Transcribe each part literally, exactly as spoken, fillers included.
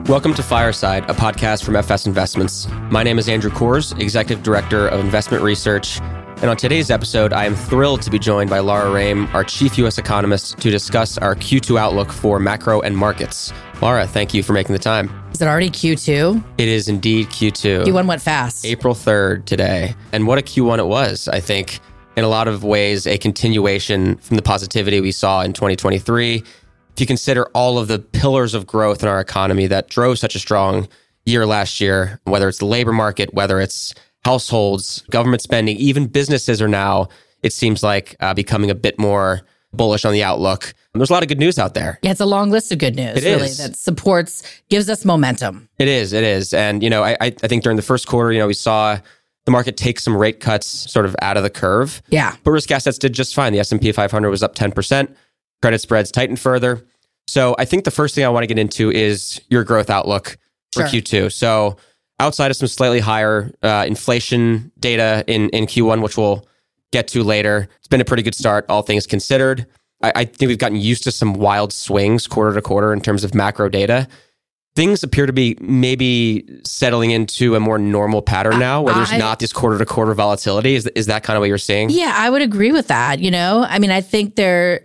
Welcome to Fireside, a podcast from F S Investments. My name is Andrew Kors, Executive Director of Investment Research. And on today's episode, I am thrilled to be joined by Laura Rame, our Chief U S Economist, to discuss our Q two outlook for macro and markets. Laura, thank you for making the time. Is it already Q two? It is indeed Q two. Q one went fast. April third today. And what a Q one it was, I think. In a lot of ways, a continuation from the positivity we saw in twenty twenty-three. If you consider all of the pillars of growth in our economy that drove such a strong year last year, whether it's the labor market, whether it's households, government spending, even businesses are now, it seems like, uh, becoming a bit more bullish on the outlook. And there's a lot of good news out there. Yeah, it's a long list of good news, it really, is. that supports, gives us momentum. It is, it is. And, you know, I, I think during the first quarter, you know, we saw the market take some rate cuts sort of out of the curve. Yeah. But risk assets did just fine. The S and P five hundred was up ten percent. Credit spreads tightened further. So I think the first thing I want to get into is your growth outlook for Sure. Q two. So outside of some slightly higher uh, inflation data in, in Q one, which we'll get to later, it's been a pretty good start, all things considered. I, I think we've gotten used to some wild swings quarter to quarter in terms of macro data. Things appear to be maybe settling into a more normal pattern now, where there's I- not this quarter to quarter volatility. Is, is that kind of what you're seeing? Yeah, I would agree with that. You know, I mean, I think there,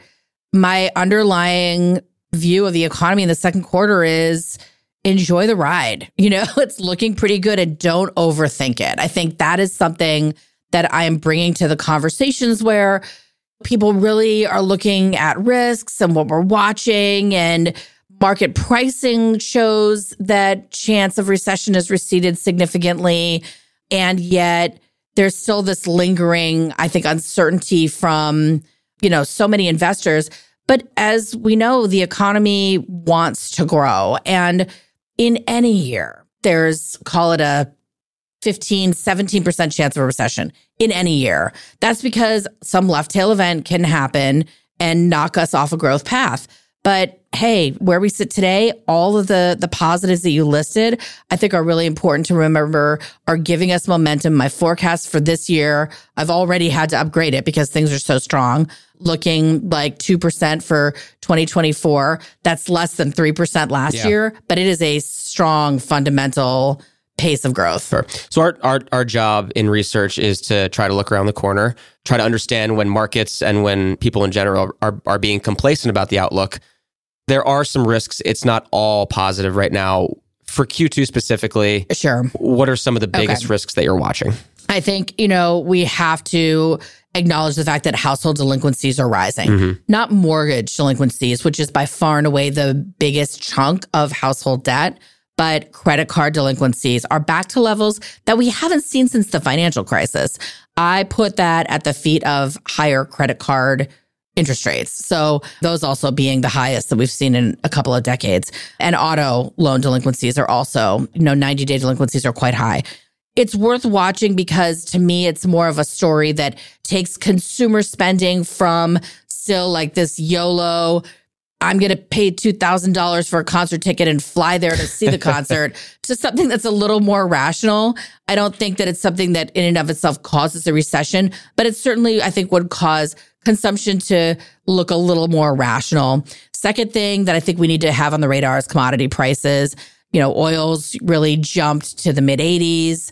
my underlying view of the economy in the second quarter is enjoy the ride. You know, it's looking pretty good and don't overthink it. I think that is something that I am bringing to the conversations where people really are looking at risks and what we're watching, and market pricing shows that chance of recession has receded significantly. And yet there's still this lingering, I think, uncertainty from, you know, so many investors. But as we know, the economy wants to grow. And in any year, there's, call it a fifteen, seventeen percent chance of a recession in any year. That's because some left tail event can happen and knock us off a growth path. But hey, where we sit today, all of the, the positives that you listed, I think are really important to remember, are giving us momentum. My forecast for this year, I've already had to upgrade it because things are so strong, looking like two percent for twenty twenty-four. That's less than three percent last Yeah. year, but it is a strong fundamental pace of growth. Sure. So our, our our job in research is to try to look around the corner, try to understand when markets and when people in general are, are being complacent about the outlook. There are some risks. It's not all positive right now. For Q two specifically, Sure. what are some of the biggest Okay. risks that you're watching? I think, you know, we have to acknowledge the fact that household delinquencies are rising, Mm-hmm. not mortgage delinquencies, which is by far and away the biggest chunk of household debt, but credit card delinquencies are back to levels that we haven't seen since the financial crisis. I put that at the feet of higher credit card interest rates. So those also being the highest that we've seen in a couple of decades. And auto loan delinquencies are also, you know, ninety-day delinquencies are quite high. It's worth watching because to me, it's more of a story that takes consumer spending from still like this YOLO, I'm going to pay two thousand dollars for a concert ticket and fly there to see the concert, to something that's a little more rational. I don't think that it's something that in and of itself causes a recession, but it certainly, I think, would cause consumption to look a little more rational. Second thing that I think we need to have on the radar is commodity prices. You know, oil's really jumped to the mid eighties.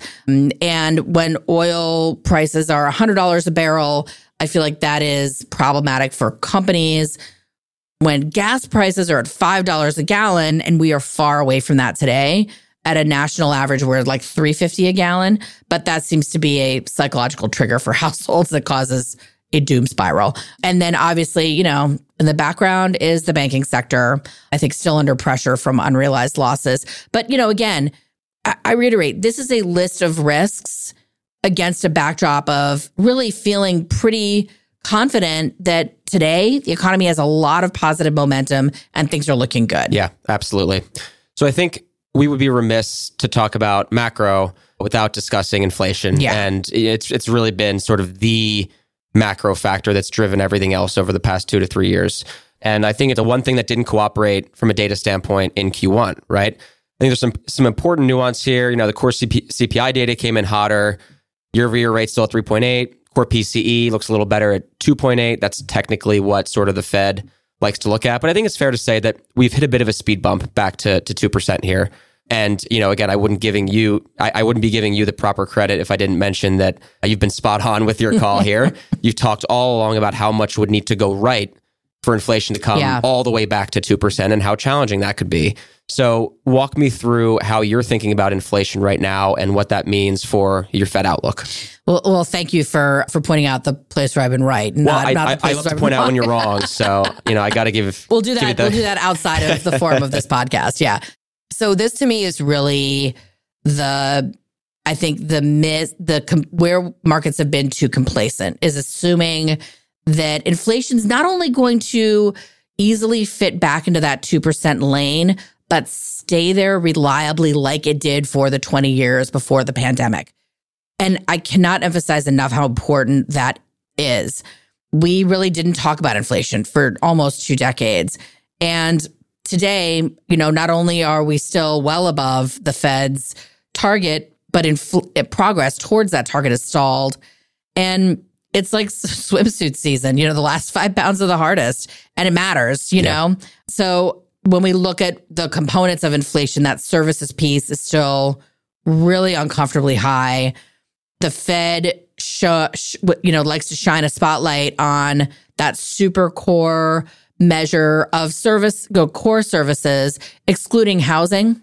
And when oil prices are one hundred dollars a barrel, I feel like that is problematic for companies. When gas prices are at five dollars a gallon, and we are far away from that today, at a national average, we're like three fifty a gallon. But that seems to be a psychological trigger for households that causes a doom spiral. And then obviously, you know, in the background is the banking sector, I think still under pressure from unrealized losses. But, you know, again, I, I reiterate, this is a list of risks against a backdrop of really feeling pretty confident that today the economy has a lot of positive momentum and things are looking good. Yeah, absolutely. So I think we would be remiss to talk about macro without discussing inflation. Yeah. And it's it's really been sort of the macro factor that's driven everything else over the past two to three years. And I think it's the one thing that didn't cooperate from a data standpoint in Q one, right? I think there's some some important nuance here. You know, the core C P, C P I data came in hotter. Year-over-year rate still at three point eight. Core P C E looks a little better at two point eight. That's technically what sort of the Fed likes to look at. But I think it's fair to say that we've hit a bit of a speed bump back to, to two percent here. And, you know, again, I wouldn't giving you, I, I wouldn't be giving you the proper credit if I didn't mention that you've been spot on with your call here. You've talked all along about how much would need to go right for inflation to come yeah. all the way back to two percent and how challenging that could be. So walk me through how you're thinking about inflation right now and what that means for your Fed outlook. Well, well, thank you for for pointing out the place where I've been right. Not, well, I, not I, the place I love where to point out when you're wrong. So, you know, I got to give. We'll do that. The, we'll do that outside of the forum of this podcast. Yeah. So this to me is really the, I think the miss, the com, where markets have been too complacent is assuming that inflation's not only going to easily fit back into that two percent lane, but stay there reliably like it did for the twenty years before the pandemic. And I cannot emphasize enough how important that is. We really didn't talk about inflation for almost two decades. And today, you know, not only are we still well above the Fed's target, but in infl- progress towards that target is stalled. And it's like swimsuit season, you know, the last five pounds are the hardest, and it matters, you yeah. know? So when we look at the components of inflation, that services piece is still really uncomfortably high. The Fed, sh- sh- you know, likes to shine a spotlight on that super core measure of service, go core services, excluding housing,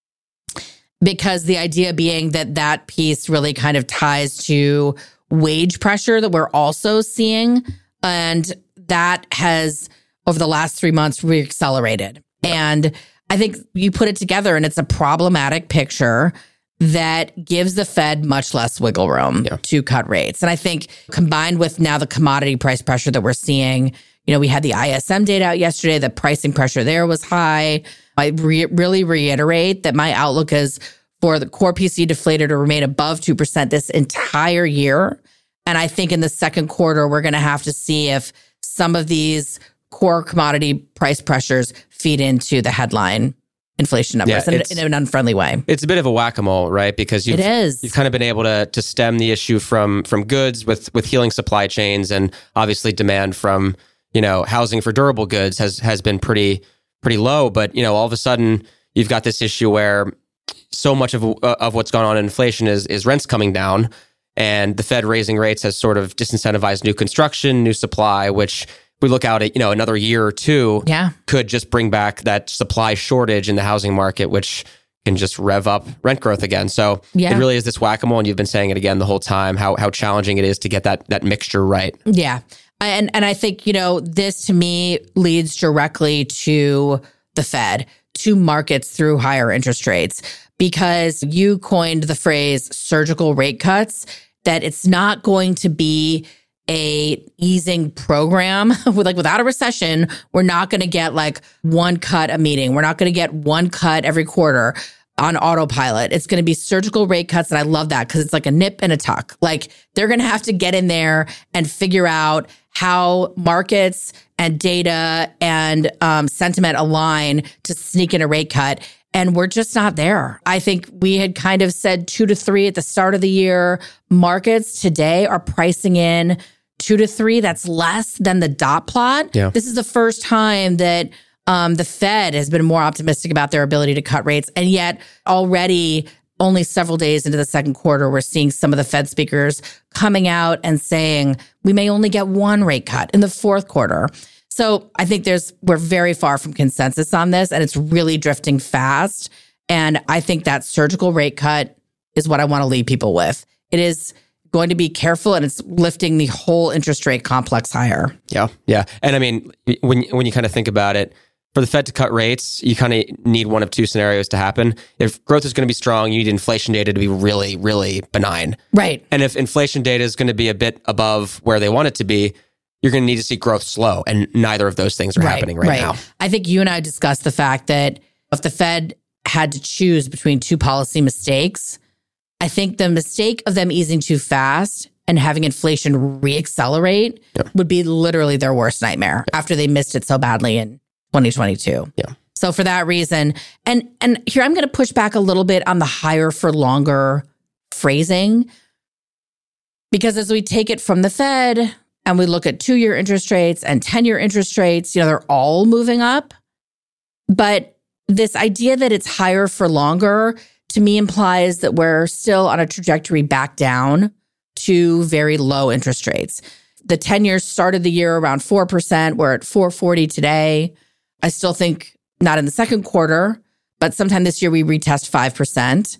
because the idea being that that piece really kind of ties to wage pressure that we're also seeing. And that has, over the last three months, reaccelerated. And I think you put it together and it's a problematic picture that gives the Fed much less wiggle room yeah. to cut rates. And I think combined with now the commodity price pressure that we're seeing, you know, we had the I S M data out yesterday, the pricing pressure there was high. I re- really reiterate that my outlook is for the core P C deflator to remain above two percent this entire year. And I think in the second quarter, we're going to have to see if some of these core commodity price pressures feed into the headline inflation numbers yeah, in, in an unfriendly way. It's a bit of a whack-a-mole, right? Because you've, it is. you've kind of been able to to stem the issue from from goods with with healing supply chains, and obviously demand from, you know, housing for durable goods has has been pretty pretty low. But, you know, all of a sudden you've got this issue where so much of uh, of what's gone on in inflation is is rents coming down, and the Fed raising rates has sort of disincentivized new construction, new supply, which we look out at, you know, another year or two yeah. could just bring back that supply shortage in the housing market, which can just rev up rent growth again. So yeah. it really is this whack-a-mole, and you've been saying it again the whole time, how how challenging it is to get that that mixture right. Yeah. And and I think, you know, this to me leads directly to the Fed, to markets through higher interest rates, because you coined the phrase surgical rate cuts, that it's not going to be a easing program. With like without a recession, we're not going to get like one cut a meeting. We're not going to get one cut every quarter on autopilot. It's going to be surgical rate cuts. And I love that because it's like a nip and a tuck. Like they're going to have to get in there and figure out how markets and data and um, sentiment align to sneak in a rate cut. And we're just not there. I think we had kind of said two to three at the start of the year. Markets today are pricing in two to three. That's less than the dot plot. Yeah. This is the first time that um, the Fed has been more optimistic about their ability to cut rates. And yet already only several days into the second quarter, we're seeing some of the Fed speakers coming out and saying we may only get one rate cut in the fourth quarter. So I think there's we're very far from consensus on this, and it's really drifting fast. And I think that surgical rate cut is what I want to leave people with. It is going to be careful, and it's lifting the whole interest rate complex higher. Yeah, yeah. And I mean, when when you kind of think about it, for the Fed to cut rates, you kind of need one of two scenarios to happen. If growth is going to be strong, you need inflation data to be really, really benign. Right. And if inflation data is going to be a bit above where they want it to be, you're going to need to see growth slow. And neither of those things are right, happening right, right now. I think you and I discussed the fact that if the Fed had to choose between two policy mistakes, I think the mistake of them easing too fast and having inflation reaccelerate yeah. would be literally their worst nightmare yeah. after they missed it so badly in twenty twenty-two. Yeah. So for that reason, and and here I'm going to push back a little bit on the higher for longer phrasing, because as we take it from the Fed and we look at two-year interest rates and ten-year interest rates, you know, they're all moving up. But this idea that it's higher for longer, to me, implies that we're still on a trajectory back down to very low interest rates. The ten years started the year around four percent. We're at four forty today. I still think not in the second quarter, but sometime this year we retest five percent.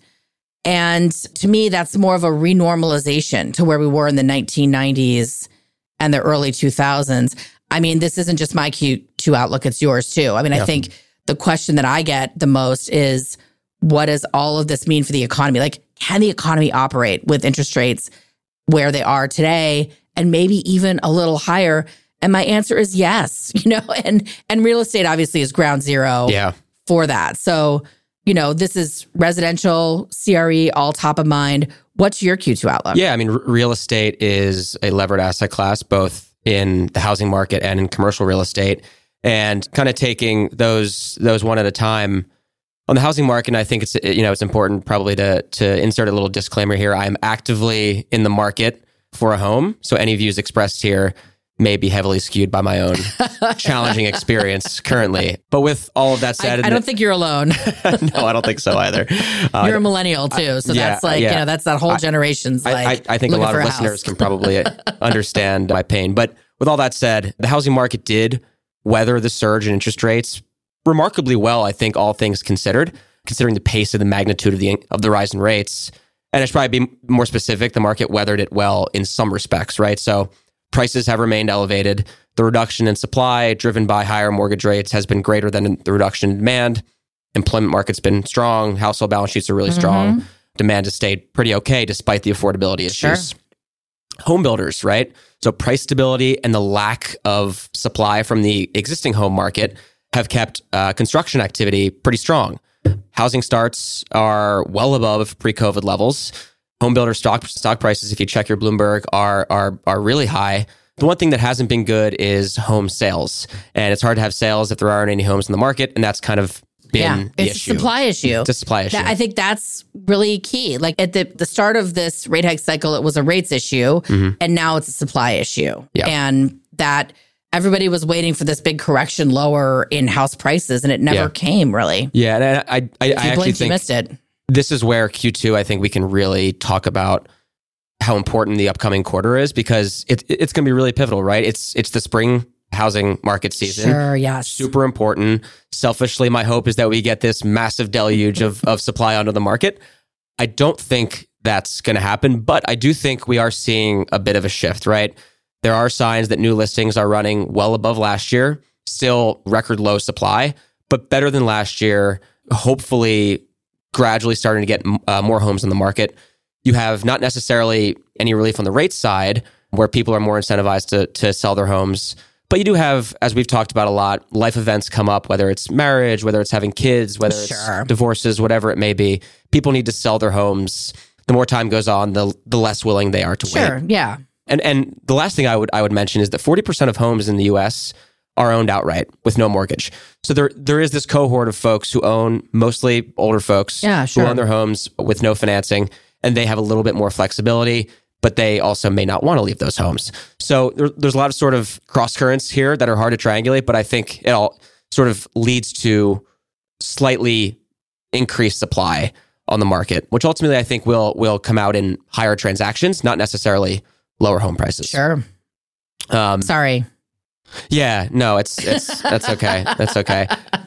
And to me, that's more of a renormalization to where we were in the nineteen nineties and the early two thousands. I mean, this isn't just my Q two outlook, it's yours too. I mean, yeah. I think the question that I get the most is, what does all of this mean for the economy? Like, can the economy operate with interest rates where they are today and maybe even a little higher? And my answer is yes, you know, and and real estate obviously is ground zero yeah. for that. So, you know, this is residential, C R E, all top of mind. What's your Q two outlook? Yeah, I mean, r- real estate is a levered asset class, both in the housing market and in commercial real estate. And kind of taking those those one at a time. On the housing market, I think it's, you know, it's important probably to to insert a little disclaimer here. I am actively in the market for a home. So any views expressed here may be heavily skewed by my own challenging experience currently. But with all of that said... I, I don't think you're alone. No, I don't think so either. Uh, you're a millennial too. So yeah, that's like, yeah. you know, that's that whole generation's I, like I, I think a lot of listeners house. can probably understand my pain. But with all that said, the housing market did weather the surge in interest rates remarkably well, I think, all things considered, considering the pace of the magnitude of the of the rise in rates. And I should probably be more specific. The market weathered it well in some respects, right? So prices have remained elevated. The reduction in supply driven by higher mortgage rates has been greater than the reduction in demand. Employment market's been strong. Household balance sheets are really mm-hmm. strong. Demand has stayed pretty okay despite the affordability issues. Sure. Home builders, right? So price stability and the lack of supply from the existing home market have kept uh, construction activity pretty strong. Housing starts are well above pre-COVID levels. Home builder stock stock prices, if you check your Bloomberg, are are are really high. The one thing that hasn't been good is home sales, and it's hard to have sales if there aren't any homes in the market, and that's kind of been yeah, the it's issue. a supply issue. It's a supply issue. That, I think that's really key. Like at the the start of this rate hike cycle, it was a rates issue, mm-hmm. and now it's a supply issue, yeah. and that. Everybody was waiting for this big correction lower in house prices, and it never yeah. came, really. Yeah, and I, I, I, I actually think you missed it. This is where Q two, I think we can really talk about how important the upcoming quarter is, because it, it's going to be really pivotal, right? It's it's the spring housing market season. Sure, yes. Super important. Selfishly, my hope is that we get this massive deluge of, of supply onto the market. I don't think that's going to happen, but I do think we are seeing a bit of a shift, right? There are signs that new listings are running well above last year, still record low supply, but better than last year, hopefully gradually starting to get uh, more homes on the market. You have not necessarily any relief on the rate side where people are more incentivized to, to sell their homes, but you do have, as we've talked about a lot, life events come up, whether it's marriage, whether it's having kids, whether sure. it's divorces, whatever it may be. People need to sell their homes. The more time goes on, the the less willing they are to sure, wait. Sure, yeah. And and the last thing I would I would mention is that forty percent of homes in the U S are owned outright with no mortgage. So there there is this cohort of folks who own, mostly older folks, yeah, sure. who own their homes with no financing, and they have a little bit more flexibility, but they also may not want to leave those homes. So there, there's a lot of sort of cross currents here that are hard to triangulate, but I think it all sort of leads to slightly increased supply on the market, which ultimately I think will will come out in higher transactions, not necessarily lower home prices. Sure. Um, Sorry. Yeah, no, it's it's that's okay. That's okay.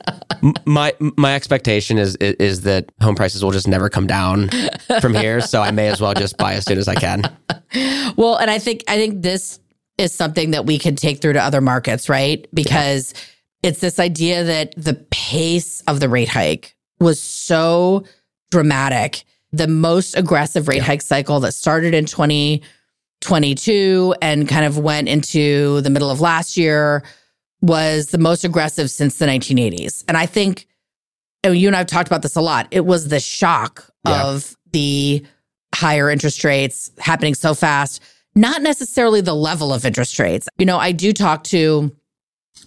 My my expectation is, is is that home prices will just never come down from here, so I may as well just buy as soon as I can. Well, and I think I think this is something that we can take through to other markets, right? Because yeah. it's this idea that the pace of the rate hike was so dramatic. The most aggressive rate yeah. hike cycle that started in twenty twenty-two and kind of went into the middle of last year was the most aggressive since the nineteen eighties. And I think, and you and I have talked about this a lot, it was the shock yeah. of the higher interest rates happening so fast, not necessarily the level of interest rates. You know, I do talk to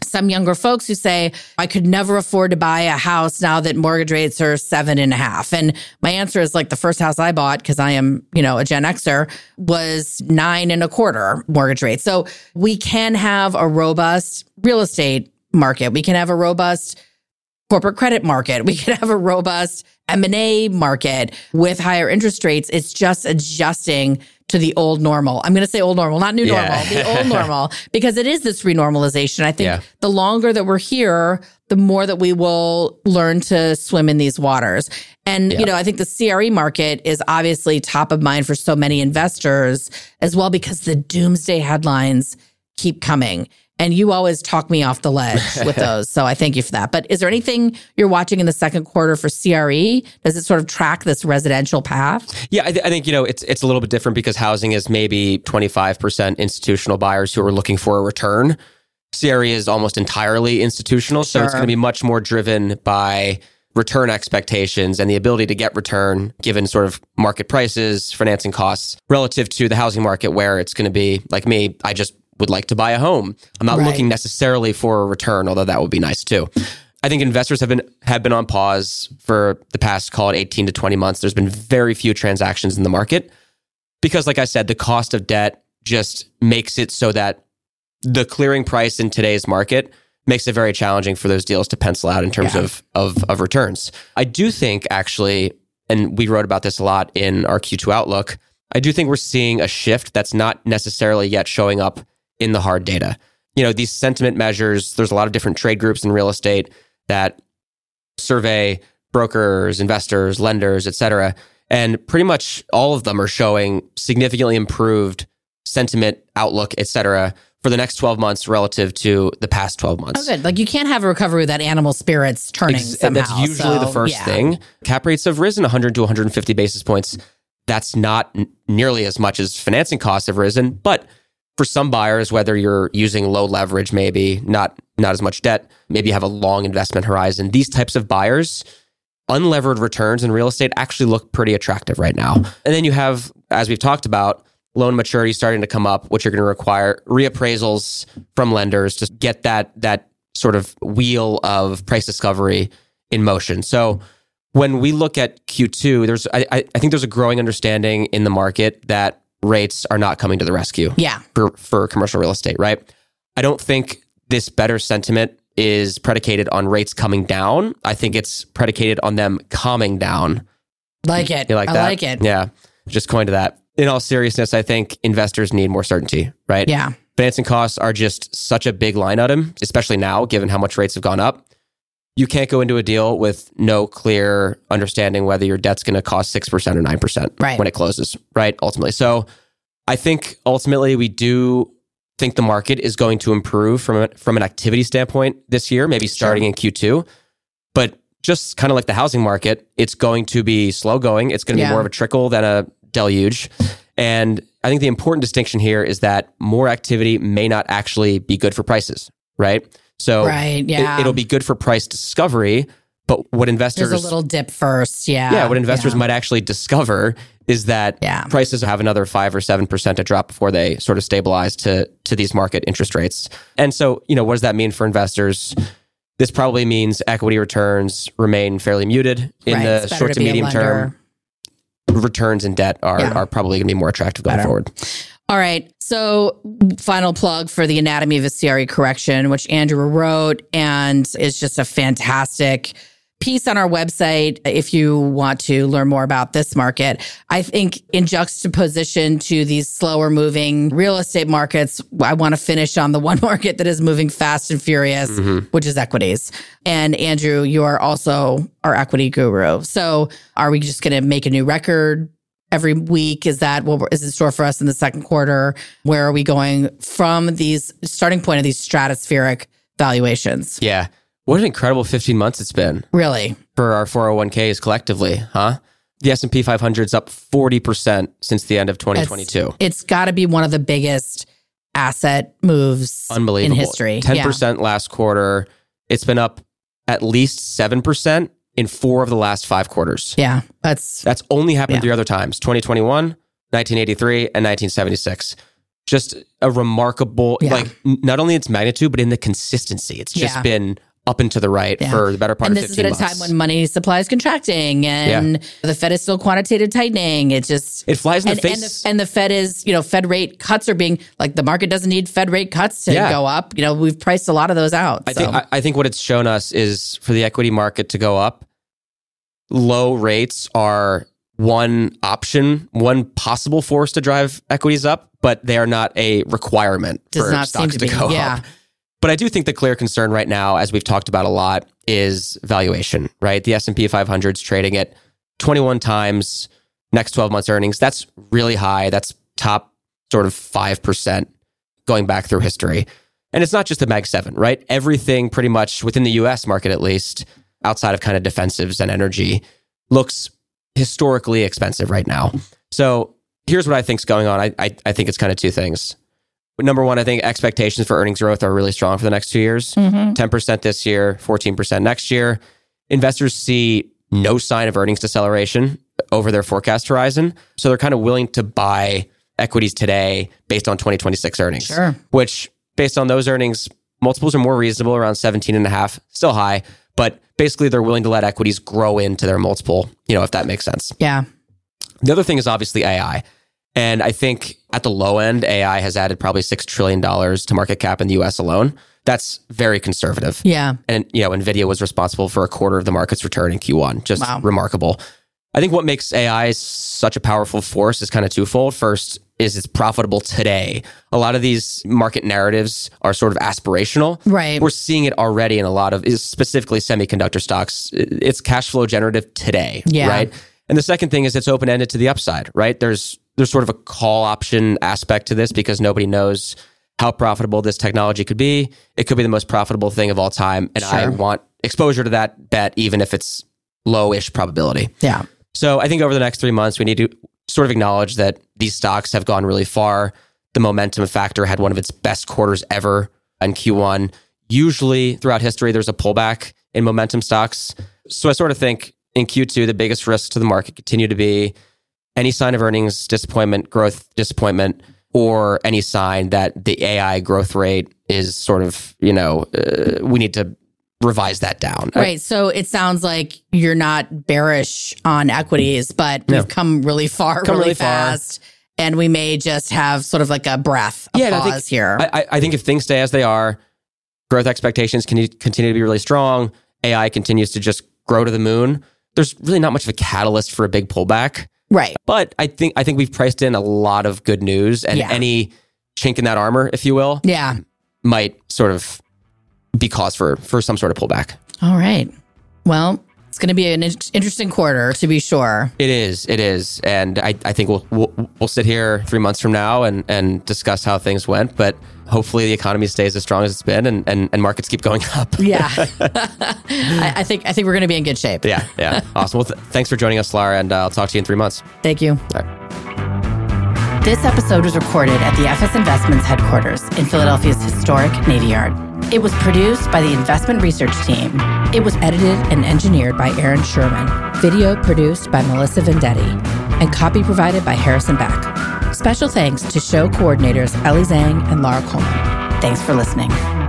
some younger folks who say, I could never afford to buy a house now that mortgage rates are seven and a half. And my answer is like the first house I bought, because I am, you know, a Gen Xer, was nine and a quarter mortgage rate. So we can have a robust real estate market. We can have a robust corporate credit market. We can have a robust M and A market with higher interest rates. It's just adjusting to the old normal. I'm going to say old normal, not new yeah. normal, the old normal, because it is this renormalization. I think yeah. the longer that we're here, the more that we will learn to swim in these waters. And, yeah. you know, I think the C R E market is obviously top of mind for so many investors as well, because the doomsday headlines keep coming. And you always talk me off the ledge with those. So I thank you for that. But is there anything you're watching in the second quarter for C R E? Does it sort of track this residential path? Yeah, I, th- I think, you know, it's it's a little bit different because housing is maybe twenty-five percent institutional buyers who are looking for a return. C R E is almost entirely institutional. So Sure. it's going to be much more driven by return expectations and the ability to get return given sort of market prices, financing costs relative to the housing market, where it's going to be like me, I just would like to buy a home. I'm not Right. looking necessarily for a return, although that would be nice too. I think investors have been have been on pause for the past, call it eighteen to twenty months. There's been very few transactions in the market because, like I said, the cost of debt just makes it so that the clearing price in today's market makes it very challenging for those deals to pencil out in terms Yeah. of, of of returns. I do think actually, and we wrote about this a lot in our Q two Outlook, I do think we're seeing a shift that's not necessarily yet showing up in the hard data. You know, these sentiment measures, there's a lot of different trade groups in real estate that survey brokers, investors, lenders, et cetera. And pretty much all of them are showing significantly improved sentiment, outlook, et cetera, for the next twelve months relative to the past twelve months. Oh, good. Like you can't have a recovery without animal spirits turning Ex- somehow. That's usually So, the first yeah. thing. Cap rates have risen one hundred to one hundred fifty basis points. That's not n- nearly as much as financing costs have risen, but for some buyers, whether you're using low leverage, maybe not not as much debt, maybe you have a long investment horizon, these types of buyers, unlevered returns in real estate actually look pretty attractive right now. And then you have, as we've talked about, loan maturity starting to come up, which are going to require reappraisals from lenders to get that that sort of wheel of price discovery in motion. So when we look at Q two, there's I, I think there's a growing understanding in the market that rates are not coming to the rescue Yeah. for, for commercial real estate, right? I don't think this better sentiment is predicated on rates coming down. I think it's predicated on them calming down. Like it. You like I that? like it. Yeah. Just coined to that. In all seriousness, I think investors need more certainty, right? Yeah. Financing costs are just such a big line item, especially now, given how much rates have gone up. You can't go into a deal with no clear understanding whether your debt's going to cost six percent or nine percent Right. when it closes, right? Ultimately. So I think ultimately we do think the market is going to improve from, a, from an activity standpoint this year, maybe starting Sure. in Q two. But just kind of like the housing market, it's going to be slow going. It's going to Yeah. be more of a trickle than a deluge. And I think the important distinction here is that more activity may not actually be good for prices, right? So Right. Yeah. it, it'll be good for price discovery, but what investors There's a little dip first. Yeah. yeah, what investors yeah. might actually discover is that Yeah. prices have another five or seven percent to drop before they sort of stabilize to to these market interest rates. And so, you know, what does that mean for investors? This probably means equity returns remain fairly muted in Right. the It's better short to to be a medium term. lender. Returns in debt are Yeah. are probably going to be more attractive going Better. forward. All right. So, final plug for the Anatomy of a C R E Correction, which Andrew wrote and is just a fantastic piece on our website if you want to learn more about this market. I think in juxtaposition to these slower moving real estate markets, I want to finish on the one market that is moving fast and furious, Mm-hmm. which is equities. And Andrew, you are also our equity guru. So are we just going to make a new record every week? Is that what is in store for us in the second quarter? Where are we going from these starting point of these stratospheric valuations? Yeah. What an incredible fifteen months it's been Really? for our four oh one k's collectively, huh? The S and P five hundred's up forty percent since the end of twenty twenty-two. It's, it's got to be one of the biggest asset moves Unbelievable. in history. ten percent last quarter. It's been up at least seven percent in four of the last five quarters. Yeah. yeah, that's That's only happened Yeah. three other times, twenty twenty-one, nineteen eighty-three, and nineteen seventy-six. just a remarkable, Yeah. like not only its magnitude, but in the consistency. It's just Yeah. been up and to the right Yeah. for the better part and of this is fifteen at a months. time when money supply is contracting and the Fed is still quantitative tightening. It just It flies in and, the and face. the, and the Fed is, you know, Fed rate cuts are being like the market doesn't need Fed rate cuts to Yeah. go up. You know, we've priced a lot of those out. I so. think I, I think what it's shown us is for the equity market to go up, low rates are one option, one possible force to drive equities up, but they are not a requirement Does for not seem stocks to to, be, go yeah. up. But I do think the clear concern right now, as we've talked about a lot, is valuation, right? The S and P five hundred is trading at twenty-one times next twelve months earnings. That's really high. That's top sort of five percent going back through history. And it's not just the Mag seven, right? Everything pretty much within the U S market, at least, outside of kind of defensives and energy, looks historically expensive right now. So here's what I think's going on. I, I, I think it's kind of two things. Number one, I think expectations for earnings growth are really strong for the next two years. Mm-hmm. ten percent this year, fourteen percent next year. Investors see no sign of earnings deceleration over their forecast horizon. So they're kind of willing to buy equities today based on twenty twenty-six earnings. Sure. Which, based on those earnings, multiples are more reasonable, around seventeen and a half, still high. But basically, they're willing to let equities grow into their multiple, you know, if that makes sense. Yeah. The other thing is obviously A I. And I think at the low end, A I has added probably six trillion dollars to market cap in the U S alone. That's very conservative. Yeah. And, you know, NVIDIA was responsible for a quarter of the market's return in Q one. Just Wow. remarkable. I think what makes A I such a powerful force is kind of twofold. First is it's profitable today. A lot of these market narratives are sort of aspirational. Right. We're seeing it already in a lot of, specifically semiconductor stocks. It's cash flow generative today, Yeah. right? And the second thing is it's open-ended to the upside, right? There's there's sort of a call option aspect to this because nobody knows how profitable this technology could be. It could be the most profitable thing of all time. And I Sure. want exposure to that bet, even if it's low-ish probability. Yeah. So I think over the next three months, we need to sort of acknowledge that these stocks have gone really far. The momentum factor had one of its best quarters ever in Q one. Usually throughout history, there's a pullback in momentum stocks. So I sort of think in Q two, the biggest risks to the market continue to be any sign of earnings disappointment, growth disappointment, or any sign that the A I growth rate is sort of, you know, uh, we need to revise that down. Right. So it sounds like you're not bearish on equities, but No. we've come really far, Come really, really far. fast. And we may just have sort of like a breath, a Yeah, and I pause think- here. I, I- I think if things stay as they are, growth expectations can continue to be really strong. A I continues to just grow to the moon. There's really not much of a catalyst for a big pullback. right. But I think I think we've priced in a lot of good news, and Yeah. any chink in that armor, if you will, Yeah. might sort of be cause for for some sort of pullback. All right. Well, it's going to be an in- interesting quarter to be sure. It is, it is, and I, I think we'll, we'll we'll sit here three months from now and and discuss how things went. But hopefully, the economy stays as strong as it's been, and and, and markets keep going up. Yeah. I, I think I think we're going to be in good shape. Yeah, yeah, awesome. Well, th- thanks for joining us, Lara, and uh, I'll talk to you in three months. Thank you. All right. This episode was recorded at the F S Investments headquarters in Philadelphia's historic Navy Yard. It was produced by the investment research team. It was edited and engineered by Aaron Sherman. Video produced by Melissa Vendetti. And copy provided by Harrison Beck. Special thanks to show coordinators Ellie Zhang and Laura Coleman. Thanks for listening.